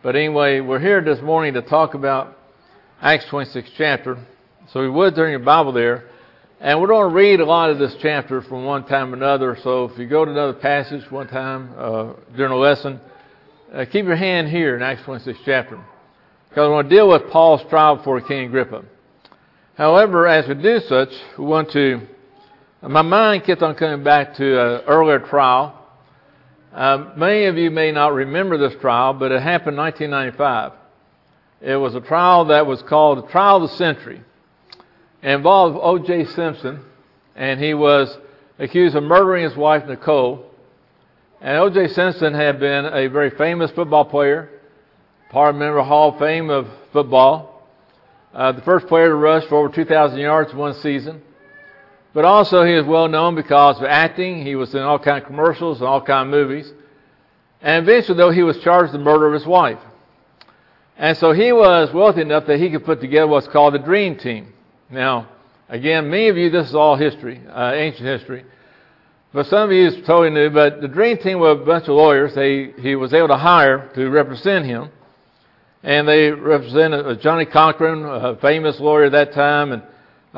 But anyway, we're here this morning to talk about Acts 26 chapter. So we would turn your Bible there. And we're going to read a lot of this chapter from one time to another. So if you go to another passage one time during a lesson, keep your hand here in Acts 26 chapter. Because we're going to deal with Paul's trial before King Agrippa. However, as we do such, we want to... My mind kept on coming back to an earlier trial. Many of you may not remember this trial, but it happened in 1995. It was a trial that was called the Trial of the Century. It involved O.J. Simpson, and he was accused of murdering his wife, Nicole. And O.J. Simpson had been a very famous football player, part of the Member Hall of Fame of football. The first player to rush for over 2,000 yards in one season. But also he was well known because of acting. He was in all kinds of commercials and all kinds of movies. And eventually, though, he was charged with the murder of his wife. And so he was wealthy enough that he could put together what's called the Dream Team. Now, again, many of you, this is all history, ancient history. But some of you is totally new. But the Dream Team was a bunch of lawyers he was able to hire to represent him. And they represented Johnny Cochran, a famous lawyer at that time, and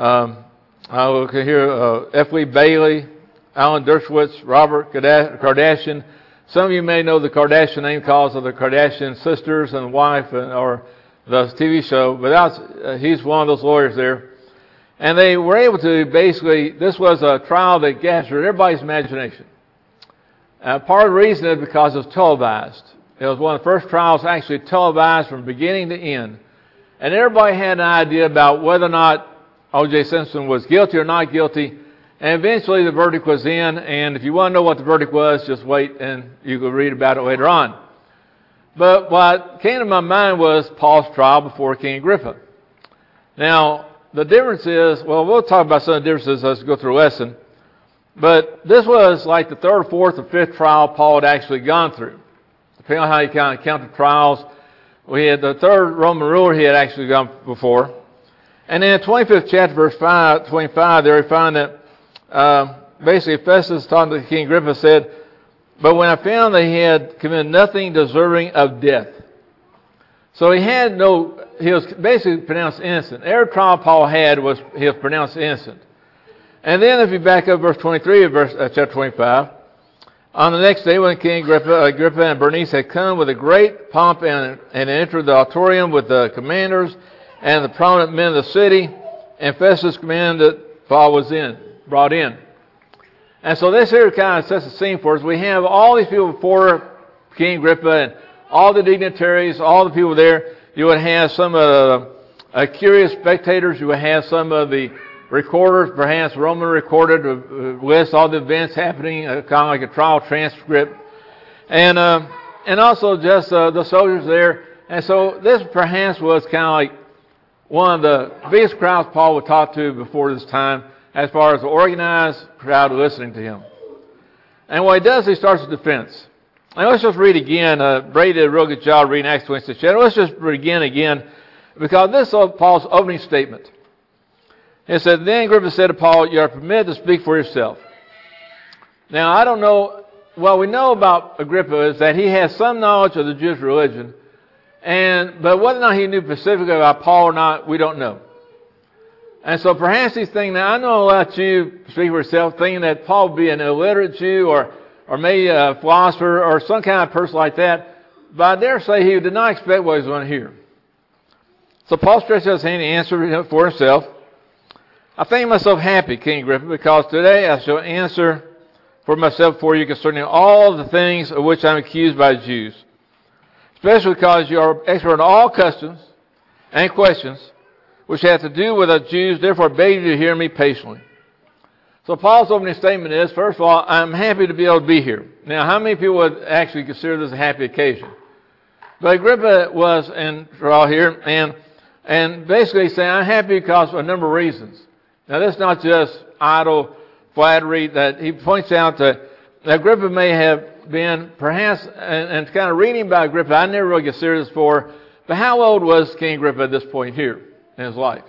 I can hear F. Lee Bailey, Alan Dershowitz, Robert Kardashian. Some of you may know the Kardashian name because of the Kardashian sisters and wife or the TV show, but he's one of those lawyers there. And they were able to basically, this was a trial that captured everybody's imagination. Part of the reason is because it was televised. It was one of the first trials actually televised from beginning to end. And everybody had an idea about whether or not O.J. Simpson was guilty or not guilty. And eventually the verdict was in. And if you want to know what the verdict was, just wait and you can read about it later on. But what came to my mind was Paul's trial before King Agrippa. Now, the difference is, well, we'll talk about some of the differences as we go through the lesson. But this was like the third, fourth, or fifth trial Paul had actually gone through. Depending on how you kind of count the trials. We had the third Roman ruler he had actually gone before. And in the 25th chapter, verse 25, there we find that basically Festus, talking to King Agrippa, said, "But when I found that he had committed nothing deserving of death." So he was basically pronounced innocent. Every trial Paul had he was pronounced innocent. And then if you back up verse 23 of chapter 25, on the next day when King Agrippa and Bernice had come with a great pomp and entered the auditorium with the commanders and the prominent men of the city, and Festus commanded that Paul was brought in. And so this here kind of sets the scene for us. We have all these people before King Agrippa and all the dignitaries, all the people there. You would have some of the curious spectators. You would have some of the recorders, perhaps Roman recorded lists all the events happening, kind of like a trial transcript, and also just the soldiers there. And so this perhaps was kind of like one of the biggest crowds Paul would talk to before this time, as far as the organized crowd listening to him. And what he does, he starts a defense. And let's just read again. Brady did a real good job reading Acts 26. Let's just begin again, because this is Paul's opening statement. It said, "Then Agrippa said to Paul, 'You are permitted to speak for yourself.'" Now, I don't know, what we know about Agrippa is that he has some knowledge of the Jewish religion, but whether or not he knew specifically about Paul or not, we don't know. And so perhaps he's thinking, now I know about you, speak for yourself, thinking that Paul would be an illiterate Jew or maybe a philosopher or some kind of person like that, but I dare say he did not expect what he was going to hear. So Paul stretched out his hand and answered for himself. "I think myself happy, King Agrippa, because today I shall answer for myself before you concerning all the things of which I am accused by the Jews, especially because you are expert in all customs and questions which have to do with the Jews. Therefore, I beg you to hear me patiently." So Paul's opening statement is, first of all, I'm happy to be able to be here. Now, how many people would actually consider this a happy occasion? But Agrippa was in trial here, and basically saying, I'm happy because of a number of reasons. Now, this is not just idle flattery. That he points out that Agrippa may have been, perhaps, and kind of reading about Agrippa, I never really considered this before, but how old was King Agrippa at this point here in his life?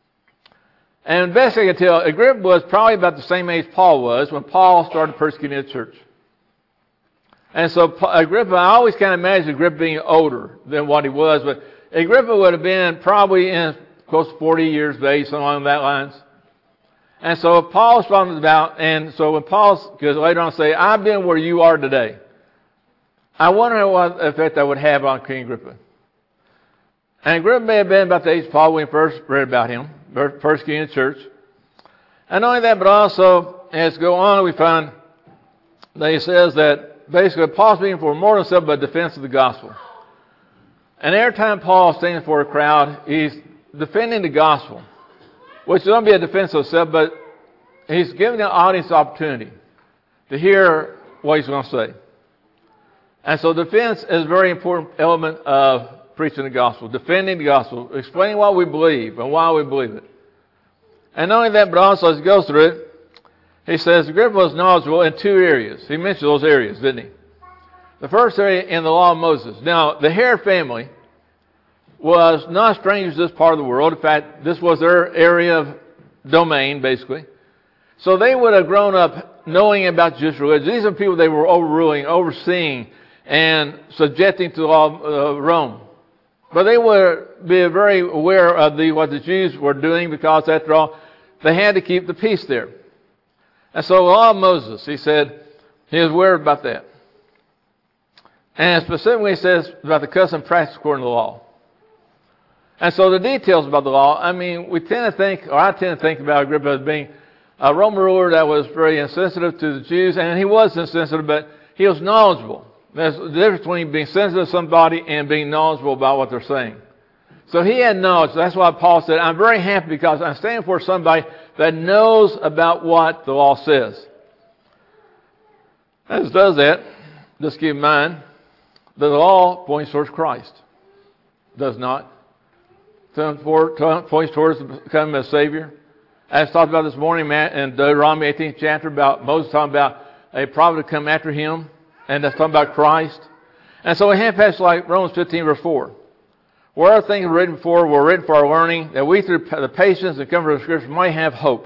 And best I can tell, Agrippa was probably about the same age Paul was when Paul started persecuting the church. And so Agrippa, I always kind of imagine Agrippa being older than what he was, but Agrippa would have been probably in close to 40 years of age, something along that lines. And so Paul's talking about, and so when Paul's, because later on say, I've been where you are today. I wonder what effect that would have on King Agrippa. And Agrippa may have been about the age of Paul when we first read about him, first king of the church. And not only that, but also, as we go on, we find that he says that basically Paul's speaking for more than himself, but defense of the gospel. And every time Paul stands for a crowd, he's defending the gospel, which is going to be a defense of himself, but he's giving the audience the opportunity to hear what he's going to say. And so defense is a very important element of preaching the gospel, defending the gospel, explaining what we believe and why we believe it. And not only that, but also as he goes through it, he says Agrippa was knowledgeable in two areas. He mentioned those areas, didn't he? The first area in the law of Moses. Now, the Herod family was not strangers to this part of the world. In fact, this was their area of domain, basically. So they would have grown up knowing about Jewish religion. These are people they were overruling, overseeing, and subjecting to the law of Rome. But they would be very aware of what the Jews were doing because, after all, they had to keep the peace there. And so the law of Moses, he said, he was aware about that. And specifically he says about the custom practice according to the law. And so the details about the law, I mean, we tend to think, or I tend to think about Agrippa as being a Roman ruler that was very insensitive to the Jews, and he was insensitive, but he was knowledgeable. There's the difference between being sensitive to somebody and being knowledgeable about what they're saying. So he had knowledge. That's why Paul said, I'm very happy because I'm standing for somebody that knows about what the law says. As it does that, just keep in mind that the law points towards Christ. Does not. Points towards becoming a Savior. As talked about this morning in Deuteronomy 18th chapter about Moses talking about a prophet to come after him. And that's talking about Christ. And so we have passages like Romans 15 verse 4. Where our things were written for were written for our learning, that we through the patience and comfort of the Scripture might have hope.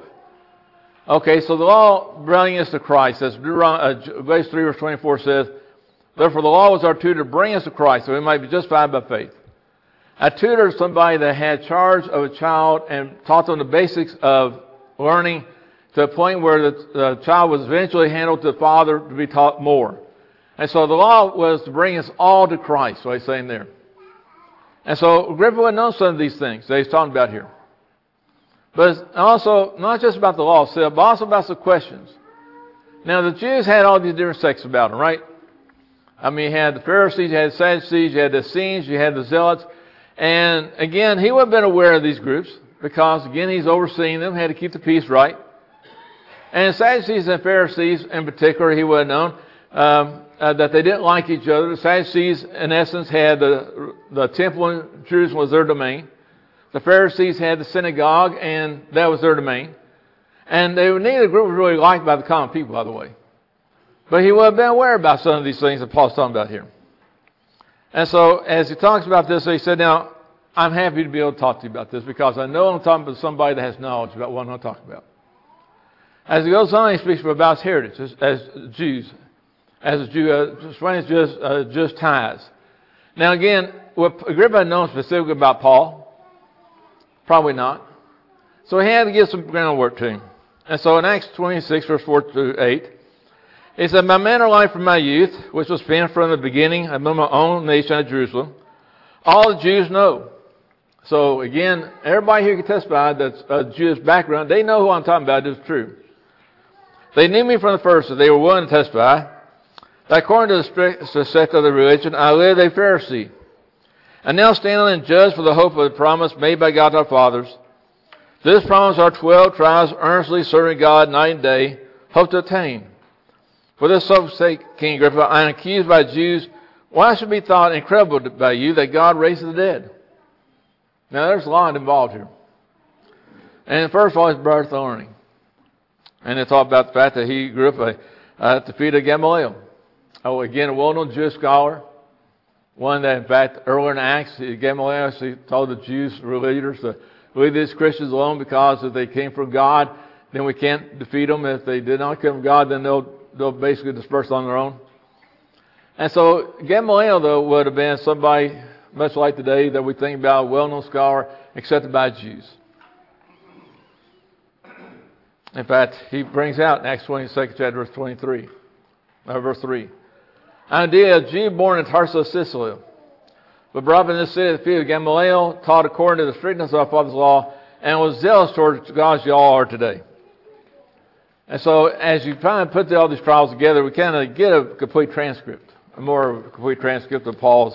Okay, so the law bringing us to Christ. As Galatians 3 verse 24 says, therefore the law was our tutor to bring us to Christ, so we might be justified by faith. A tutor is somebody that had charge of a child and taught them the basics of learning to a point where the child was eventually handled to the father to be taught more. And so the law was to bring us all to Christ, what he's saying there. And so Agrippa would know some of these things that he's talking about here. But it's also not just about the law itself, but also about some questions. Now the Jews had all these different sects about them, right? I mean, you had the Pharisees, you had the Sadducees, you had the Essenes, you had the Zealots. And again, he would have been aware of these groups because, again, he's overseeing them, had to keep the peace right. And the Sadducees and Pharisees in particular, he would have known that they didn't like each other. The Sadducees, in essence, had the temple in Jerusalem was their domain. The Pharisees had the synagogue, and that was their domain. And neither group was really liked by the common people, by the way. But he would have been aware about some of these things that Paul's talking about here. And so, as he talks about this, he said, now, I'm happy to be able to talk to you about this because I know I'm talking about somebody that has knowledge about what I'm talking about. As he goes on, he speaks about his heritage as Jews. As a Jew, explaining just ties. Now again, what Agrippa had known specifically about Paul? Probably not. So he had to give some groundwork to him. And so in Acts 26, verse 4 through 8, he said, my manner of life from my youth, which was spent from the beginning among my own nation at Jerusalem, all the Jews know. So again, everybody here can testify that's a Jewish background. They know who I'm talking about. It's true. They knew me from the first, so they were willing to testify that according to the strict sect of the religion, I lived a Pharisee. And now standing and judged for the hope of the promise made by God our fathers. This promise our 12 tribes earnestly serving God night and day, hope to attain. For this sake, King Agrippa, I am accused by Jews. Why should it be thought incredible by you that God raised the dead? Now there's a lot involved here. And first of all, his birth and learning. And they talk about the fact that he grew up at the feet of Gamaliel. Oh, again, a well-known Jewish scholar. One that, in fact, earlier in Acts, Gamaliel actually told the Jews leaders to leave these Christians alone because if they came from God, then we can't defeat them. If they did not come from God, then they'll basically disperse on their own. And so Gamaliel, though, would have been somebody much like today that we think about, a well-known scholar, accepted by Jews. In fact, he brings out in Acts 22nd chapter, verse 3. Indeed, a Jew born in Tarsus, Sicily, but brought up in this city of the field, Gamaliel taught according to the strictness of our father's law, and was zealous towards God as you all are today. And so, as you try and put all these trials together, we kind of get a complete transcript, a more complete transcript of Paul's,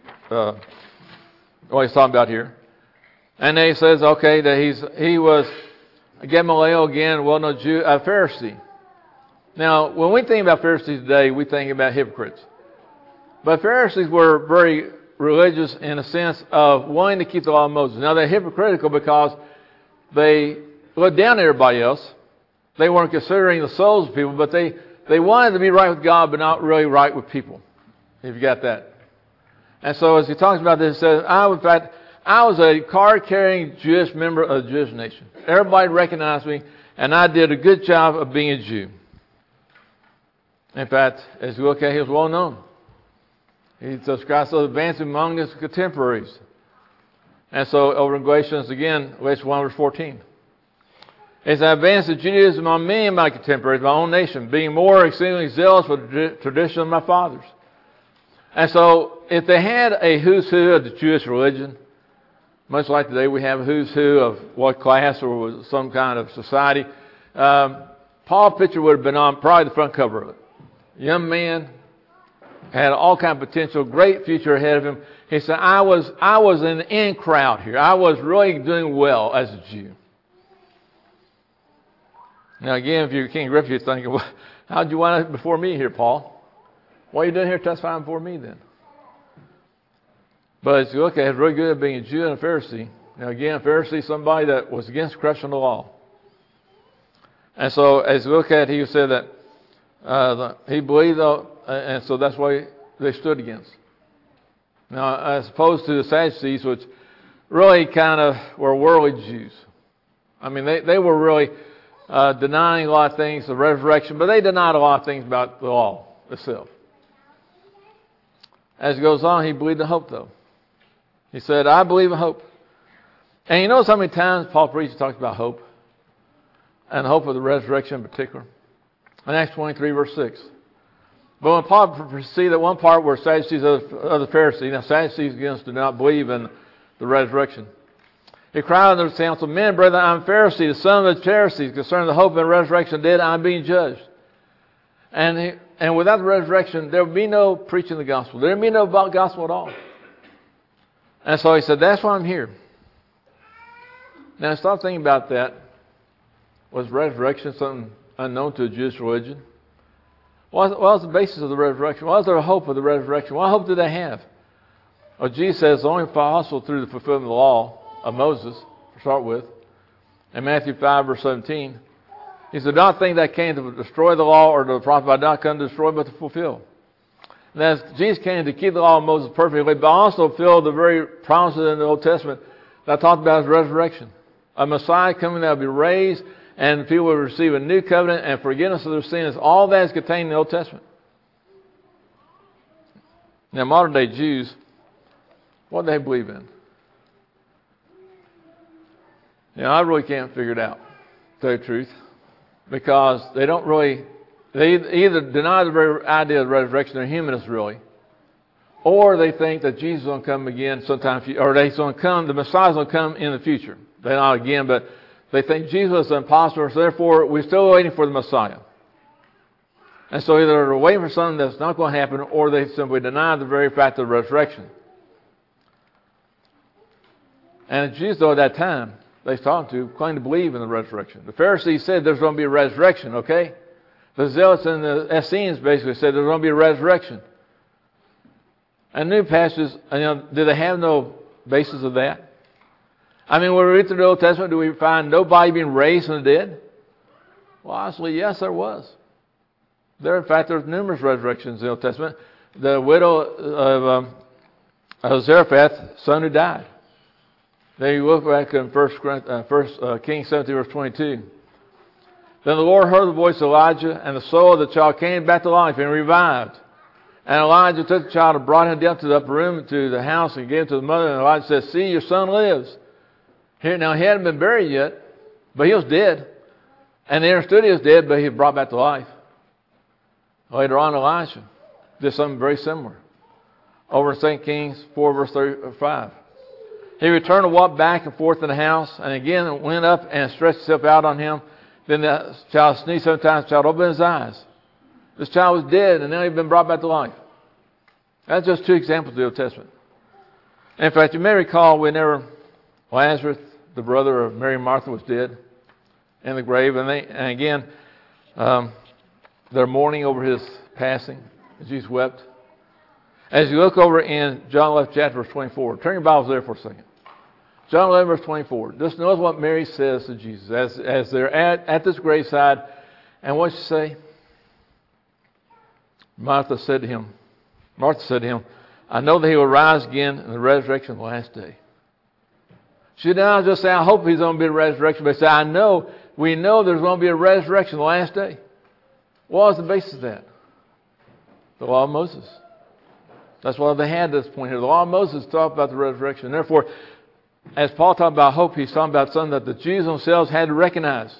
what he's talking about here. And then he says, okay, that he was Gamaliel, again, well-known Jew, a Pharisee. Now, when we think about Pharisees today, we think about hypocrites. But Pharisees were very religious in the sense of wanting to keep the law of Moses. Now, they're hypocritical because they looked down at everybody else. They weren't considering the souls of people, but they wanted to be right with God, but not really right with people, if you got that. And so as he talks about this, he says, I was a card-carrying Jewish member of the Jewish nation. Everybody recognized me, and I did a good job of being a Jew. In fact, as you look at it, he was well known. He describes himself as advancing among his contemporaries. And so over in Galatians again, Galatians 1 verse 14. As I advanced in Judaism among many of my contemporaries, my own nation, being more exceedingly zealous for the tradition of my fathers. And so, if they had a who's who of the Jewish religion, much like today we have a who's who of what class or some kind of society, Paul's picture would have been on probably the front cover of it. Young man, had all kind of potential, great future ahead of him. He said, I was in the in crowd here. I was really doing well as a Jew. Now again, if you're King Agrippa, you're thinking, well, how'd you wind up before me here, Paul? What are you doing here testifying before me then? But as you look at it, it's really good at being a Jew and a Pharisee. Now again, a Pharisee is somebody that was against corruption of the law. And so as you look at it, he said that he believed, and so that's why they stood against. Now, as opposed to the Sadducees, which really kind of were worldly Jews. I mean, they were really denying a lot of things, the resurrection, but they denied a lot of things about the law itself. As it goes on, he believed in hope, though. He said, I believe in hope. And you notice how many times Paul preaches talks about hope, and hope of the resurrection in particular. In Acts 23, verse 6. But when Paul proceeded, that one part where Sadducees of the Pharisees, now Sadducees against do not believe in the resurrection. He cried unto the council, men, brethren, I am a Pharisee, the son of the Pharisees, concerning the hope of the resurrection of the dead, I am being judged. And without the resurrection, there would be no preaching the gospel. There would be no gospel at all. And so he said, that's why I'm here. Now, stop thinking about that. Was resurrection something unknown to a Jewish religion? What was the basis of the resurrection? What was their hope of the resurrection? What hope did they have? Well, Jesus says it's only possible through the fulfillment of the law of Moses, to start with. In Matthew 5, verse 17, he said, not think that came to destroy the law or the prophet, but not come to destroy, but to fulfill. And as Jesus came to keep the law of Moses perfectly, but also fulfill the very promises in the Old Testament that I talked about as resurrection. A Messiah coming that will be raised, and people will receive a new covenant and forgiveness of their sins. All that is contained in the Old Testament. Now, modern day Jews, what do they believe in? I really can't figure it out, to tell you the truth, because they don't really, they either deny the very idea of the resurrection, they're humanists really, or they think that Jesus is going to come again sometime, or he's going to come, the Messiah is going to come in the future. They're not again, but they think Jesus is an imposter, so therefore we're still waiting for the Messiah. And so either they're waiting for something that's not going to happen, or they simply deny the very fact of the resurrection. And Jesus, though, at that time, they talked to claimed to believe in the resurrection. The Pharisees said there's going to be a resurrection, okay? The Zealots and the Essenes basically said there's going to be a resurrection. And new pastors, do they have no basis of that? I mean, when we read through the Old Testament, do we find nobody being raised from the dead? Well, honestly, yes, there was. In fact, there's numerous resurrections in the Old Testament. The widow of Zarephath, son who died. Then you look back in 1 Kings 17, verse 22. Then the Lord heard the voice of Elijah, and the soul of the child came back to life and revived. And Elijah took the child and brought him down to the upper room, to the house, and gave it to the mother. And Elijah said, see, your son lives. Now, he hadn't been buried yet, but he was dead. And they understood he was dead, but he was brought back to life. Later on, Elisha did something very similar. Over in 2 Kings 4, verse 35. He returned and walked back and forth in the house, and again went up and stretched himself out on him. Then the child sneezed 7 times. The child opened his eyes. This child was dead, and now he'd been brought back to life. That's just 2 examples of the Old Testament. In fact, you may recall whenever Lazarus, the brother of Mary and Martha, was dead in the grave, and again, they're mourning over his passing. Jesus wept. As you look over in John 11, chapter verse 24, turn your Bibles there for a second. John 11, verse 24. Just notice what Mary says to Jesus as they're at this graveside. And what she say? Martha said to him, I know that he will rise again in the resurrection of the last day. She did not just say, I hope he's going to be a resurrection, but she said, we know there's going to be a resurrection the last day. What was the basis of that? The law of Moses. That's what they had at this point here. The law of Moses talked about the resurrection. And therefore, as Paul talked about hope, he's talking about something that the Jews themselves had to recognize.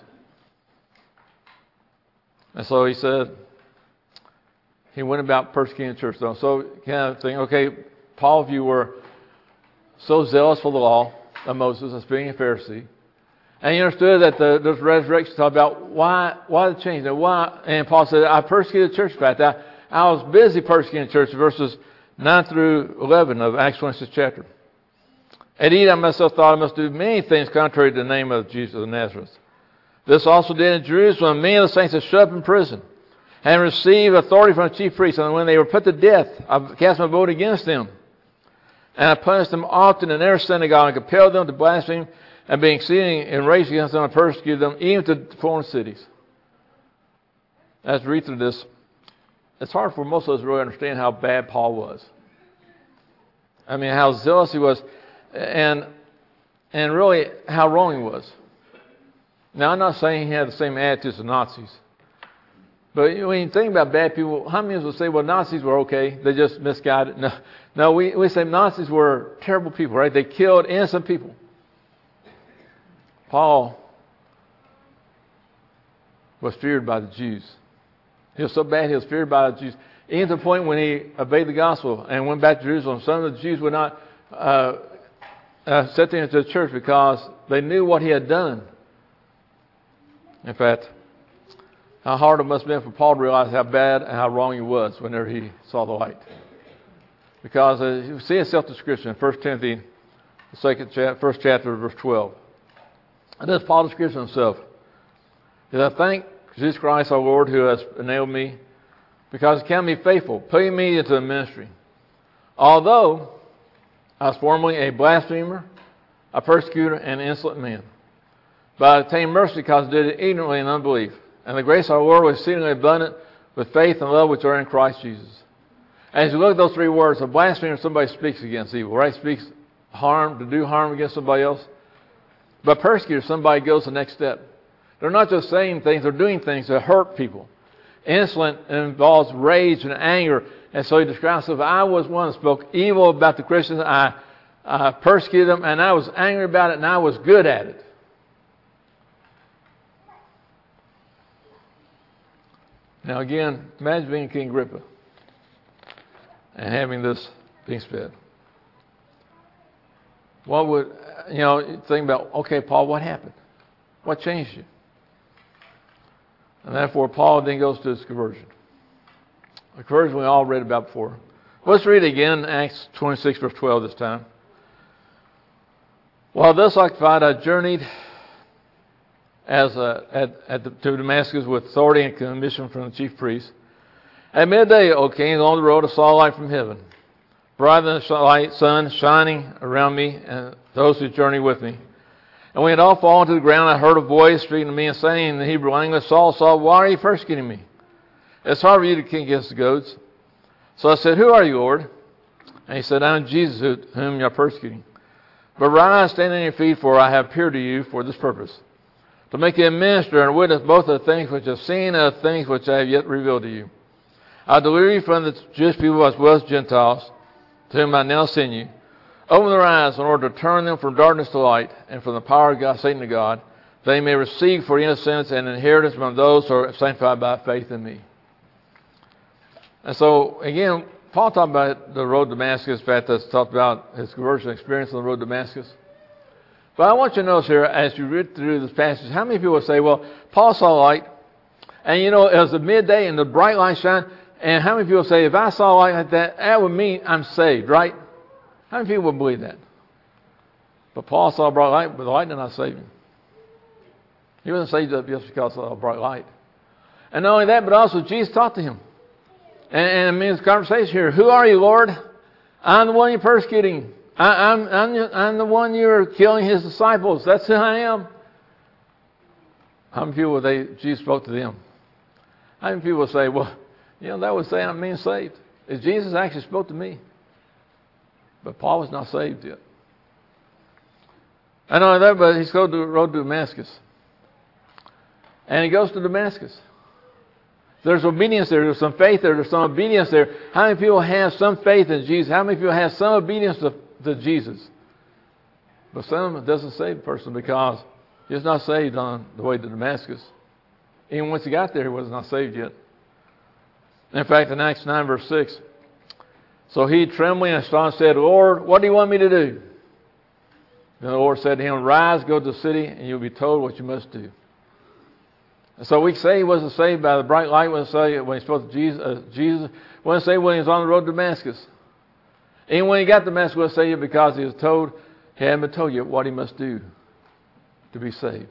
And so he said, he went about persecuting the church. So kind of think, okay, Paul, if you were so zealous for the law of Moses as being a Pharisee, and you understood that this resurrection talked about why the change, and why. And Paul said, I persecuted the church. In fact, I was busy persecuting the church. Verses 9 through 11 of Acts 26 chapter. Indeed, I myself thought I must do many things contrary to the name of Jesus of Nazareth. This also did in Jerusalem. Many of the saints are shut up in prison and received authority from the chief priests. And when they were put to death, I cast my vote against them. And I punished them often in every synagogue and compelled them to blaspheme. And being exceeding enraged against them, I persecuted them even to foreign cities. As we read through this, it's hard for most of us to really understand how bad Paul was. I mean, how zealous he was, and really how wrong he was. Now, I'm not saying he had the same attitude as the Nazis. But when you think about bad people, how many of us will say, well, Nazis were okay, they just misguided? No, we say Nazis were terrible people, right? They killed innocent people. Paul was feared by the Jews. He was so bad he was feared by the Jews. Even to the point when he obeyed the gospel and went back to Jerusalem, some of the Jews would not accept him into the church because they knew what he had done. In fact, how hard it must have been for Paul to realize how bad and how wrong he was whenever he saw the light. Because you see a self-description in 1 Timothy, the first chapter, verse 12. And this Paul describes himself. He said, I thank Jesus Christ our Lord who has enabled me because he counted me faithful, putting me into the ministry. Although I was formerly a blasphemer, a persecutor, and an insolent man. But I obtained mercy because I did it ignorantly in unbelief. And the grace of our Lord was exceedingly abundant with faith and love which are in Christ Jesus. And as you look at those 3 words, a blasphemer, somebody speaks against evil, right? Speaks harm, to do harm against somebody else. But persecutor, somebody goes the next step. They're not just saying things, they're doing things that hurt people. Insolent involves rage and anger. And so he describes himself, I was one that spoke evil about the Christians. I persecuted them, and I was angry about it, and I was good at it. Now again, imagine being King Agrippa and having this being said. What would, think about, okay, Paul, what happened? What changed you? And therefore, Paul then goes to his conversion. The conversion we all read about before. Let's read again, Acts 26, verse 12 this time. While thus occupied, I journeyed to Damascus with authority and commission from the chief priest. At midday, O king, along the road I saw a light from heaven, brighter than the light sun, shining around me and those who journeyed with me. And when it had all fallen to the ground, I heard a voice speaking to me and saying in the Hebrew language, Saul, Saul, why are you persecuting me? It's hard for you to kick against the goads. So I said, who are you, Lord? And he said, I am Jesus, whom you are persecuting. But rise, stand on your feet, for I have appeared to you for this purpose, to make you a minister and a witness both of the things which I have seen and of the things which I have yet revealed to you. I'll deliver you from the Jewish people as well as Gentiles, to whom I now send you. Open their eyes in order to turn them from darkness to light, and from the power of God, Satan to God, they may receive for innocence and inheritance from those who are sanctified by faith in me. And so, again, Paul talked about the road to Damascus. In fact, that's talked about his conversion experience on the road to Damascus. But I want you to notice here, as you read through this passage, how many people say, well, Paul saw light, and it was a midday and the bright light shined, and how many people say, if I saw light like that, that would mean I'm saved, right? How many people would believe that? But Paul saw a bright light, but the light did not save him. He wasn't saved just because of a bright light. And not only that, but also Jesus talked to him. And in his conversation here, who are you, Lord? I'm the one you're persecuting. I'm the one you're killing his disciples. That's who I am. How many people Jesus spoke to them? How many people say, well, that would say I'm being saved. If Jesus actually spoke to me. But Paul was not saved yet. And not only that, but he's going to the road to Damascus. And he goes to Damascus. There's obedience there. There's some faith there. There's some obedience there. How many people have some faith in Jesus? How many people have some obedience to Jesus? But some doesn't save the person because he's not saved on the way to Damascus. Even once he got there, he was not saved yet. In fact, in Acts 9, verse 6, so he, trembling and astonished, said, Lord, what do you want me to do? Then the Lord said to him, rise, go to the city, and you'll be told what you must do. And so we say he wasn't saved by the bright light. We say when he spoke to Jesus. We wouldn't say when he was on the road to Damascus. Even when he got to Damascus, we'll say because he was told, he hadn't been told yet what he must do to be saved.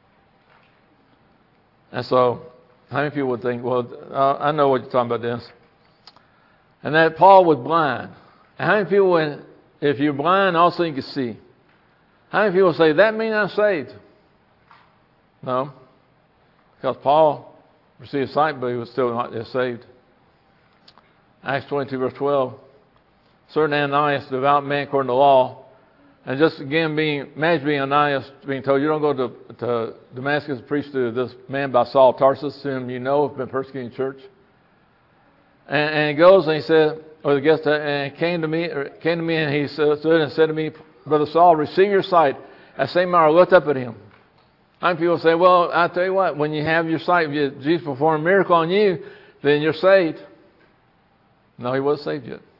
And so, how many people would think, well, I know what you're talking about, Dennis. And that Paul was blind. And how many people, if you're blind, also you can see? How many people say, that means I'm saved? No. Because Paul received sight, but he was still not yet saved. Acts 22, verse 12. Certain Ananias, devout man according to law. And just again, imagine being Ananias, being told, you don't go to Damascus to preach to this man by Saul of Tarsus, whom you know has been persecuting the church. And he goes and he said, and came to me, and he stood and said to me, Brother Saul, receive your sight. At the same hour I looked up at him. Some people say, well, I'll tell you what, when you have your sight, if Jesus performed a miracle on you, then you're saved. No, he wasn't saved yet.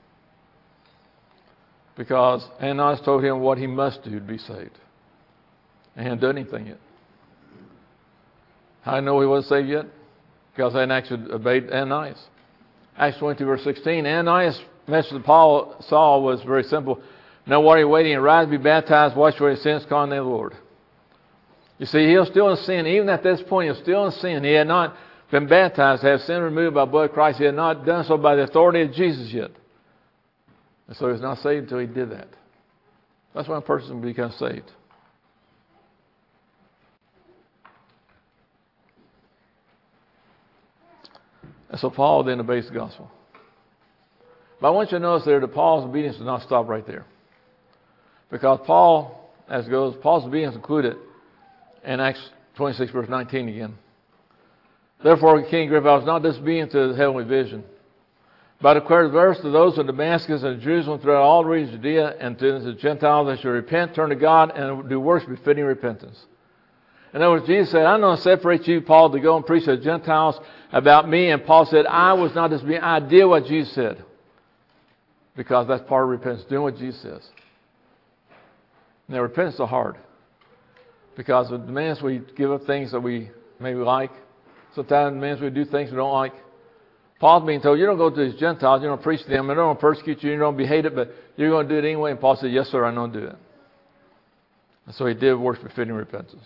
Because Ananias told him what he must do to be saved. And he hadn't done anything yet. How do I know he wasn't saved yet? Because they hadn't actually obeyed Ananias. Acts 22, verse 16, Ananias' message to Saul was very simple. Know what you're waiting, and rise, be baptized, wash away your sins, call on the name of the Lord. You see, he was still in sin. Even at this point, he was still in sin. He had not been baptized to have sin removed by the blood of Christ. He had not done so by the authority of Jesus yet. And so he was not saved until he did that. That's when a person becomes saved. And so Paul then obeys the gospel. But I want you to notice there that Paul's obedience does not stop right there. Because Paul, as it goes, Paul's obedience included in Acts 26, verse 19 again. Therefore, King Agrippa, I was not disobedient to the heavenly vision, but I declared the verse to those of Damascus and Jerusalem throughout all the regions of Judea and to the Gentiles that should repent, turn to God, and do works befitting repentance. In other words, Jesus said, I'm going to separate you, Paul, to go and preach to the Gentiles about me. And Paul said, I was not disobedient. I did what Jesus said. Because that's part of repentance, doing what Jesus says. Now, repentance is hard. Because it demands we give up things that we maybe like. Sometimes it demands we do things we don't like. Paul's being told, you don't go to these Gentiles, you don't preach to them, they don't persecute you, you don't be hated, but you're going to do it anyway. And Paul said, yes, sir, I'm going to do it. And so he did works befitting repentance.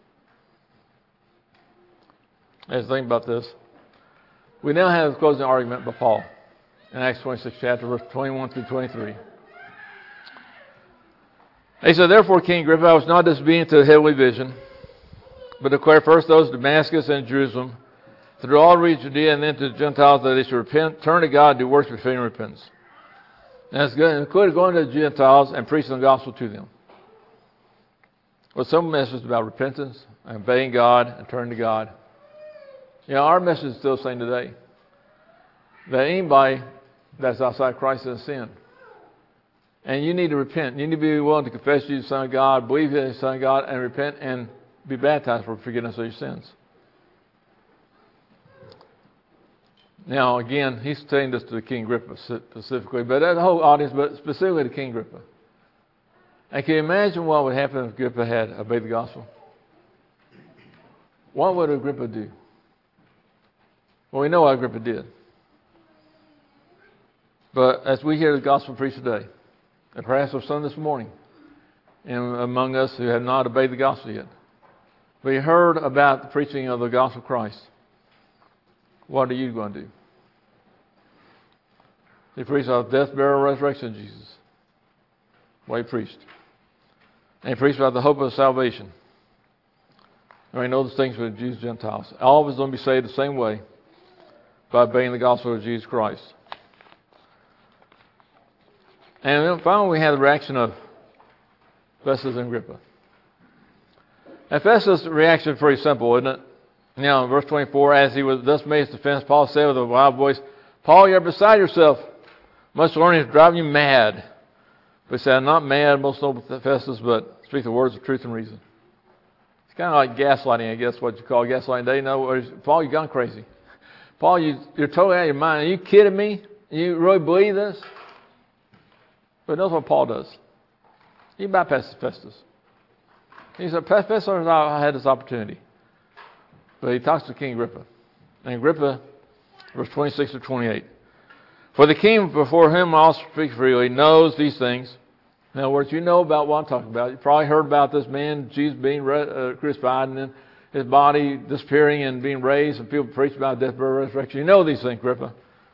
As think about this, we now have the closing argument by Paul in Acts 26 chapter, verse 21 through 23. He said, therefore, King Agrippa, I was not disobedient to the heavenly vision, but declare first those of Damascus and Jerusalem, through all the region of Judea, and then to the Gentiles, that they should repent, turn to God, do works befitting repentance. And it's good, included going to the Gentiles and preaching the gospel to them. Well, some messages about repentance, and obeying God, and turning to God. You know, our message is still the same today. that anybody that's outside Christ is sin. And you need to repent. You need to be willing to confess Jesus, the Son of God, believe He's the Son of God, and repent and be baptized for forgiveness of your sins. Now, again, he's saying this to King Agrippa specifically, but that whole audience, but specifically to King Agrippa. And can you imagine what would happen if Agrippa had obeyed the gospel? What would Agrippa do? Well, we know what Agrippa did. But as we hear the gospel preached today, and perhaps there's some this morning and among us who have not obeyed the gospel yet, we heard about the preaching of the gospel of Christ. What are you going to do? He preached about the death, burial, resurrection of Jesus. What he preached. And he preached about the hope of salvation. And we know the things with Jews and Gentiles. All of us are going to be saved the same way by obeying the gospel of Jesus Christ. And then finally we have the reaction of Festus and Agrippa. And Festus' reaction is pretty simple, isn't it? Now, in verse 24, as he was thus made his defense, Paul said with a loud voice, Paul, you're beside yourself. Much learning is driving you mad. But he said, I'm not mad, most noble Festus, but speak the words of truth and reason. It's kind of like gaslighting, I guess, what you call gaslighting today. No, Paul, you've gone crazy. Paul, you're totally out of your mind. Are you kidding me? You really believe this? But notice what Paul does. He bypasses Festus. He said, Festus, I had this opportunity. But he talks to King Agrippa. And Agrippa, verse 26 to 28. For the king before whom I also speak freely knows these things. In other words, you know about what I'm talking about. You probably heard about this man, Jesus being crucified, and then his body disappearing and being raised, and people preach about death, burial, resurrection. You know these things, Agrippa.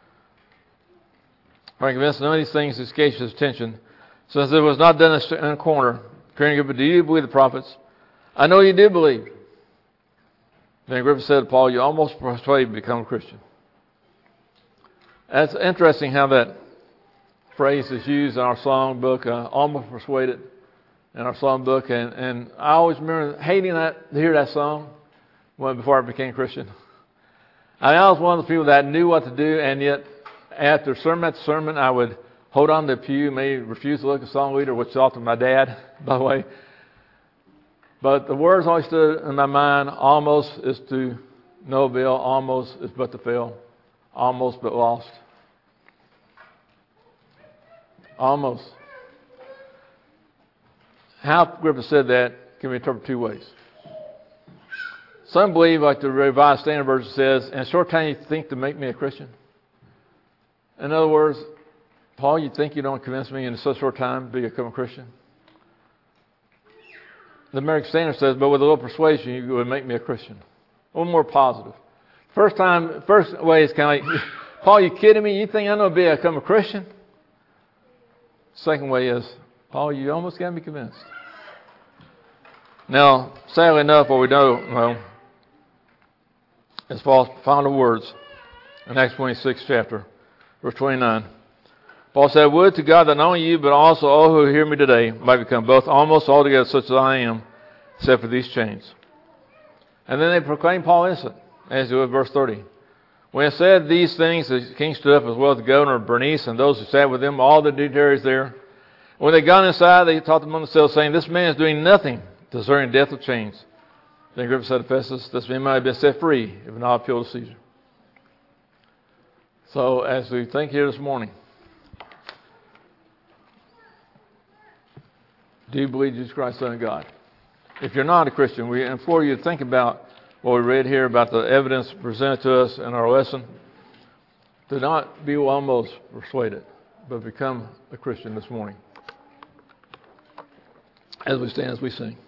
I'm convinced none of these things escaped his attention, since it was not done in a corner. King Agrippa, do you believe the prophets? I know you do believe. Then Agrippa said to Paul, you almost persuaded me to become a Christian. That's interesting how that phrase is used in our song book, almost persuaded, in our song book. And I always remember hating that, to hear that song before I became a Christian. I was one of the people that knew what to do, and yet after sermon, I would hold on to the pew, maybe refuse to look at the song leader, which is often my dad, by the way. But the words always stood in my mind, almost is to no avail, almost is but to fail, almost but lost. Almost. How Agrippa said that can be interpreted two ways. Some believe, like the Revised Standard Version says, in a short time you think to make me a Christian. In other words, Paul, you think you don't convince me in such a short time to become a Christian? The American Standard says, but with a little persuasion, you would make me a Christian. A little more positive. First way is kind of like, Paul, you kidding me? You think I'm going to become a Christian? Second way is, Paul, you almost got me convinced. Now, sadly enough, what we know is Paul's final words in Acts 26 chapter, verse 29. Paul said, would to God that not only you, but also all who hear me today might become both almost altogether such as I am, except for these chains. And then they proclaimed Paul innocent, as you would verse 30. When he said these things, the king stood up as well as the governor of Bernice and those who sat with him, all the dignitaries there. When they got inside, they talked among themselves, saying, this man is doing nothing deserving death of chains. Then Agrippa said to Festus, this man might have been set free if not appealed to Caesar. So as we think here this morning, do you believe Jesus Christ, Son of God? If you're not a Christian, we implore you to think about what we read here about the evidence presented to us in our lesson. Do not be almost persuaded, but become a Christian this morning. As we stand, as we sing.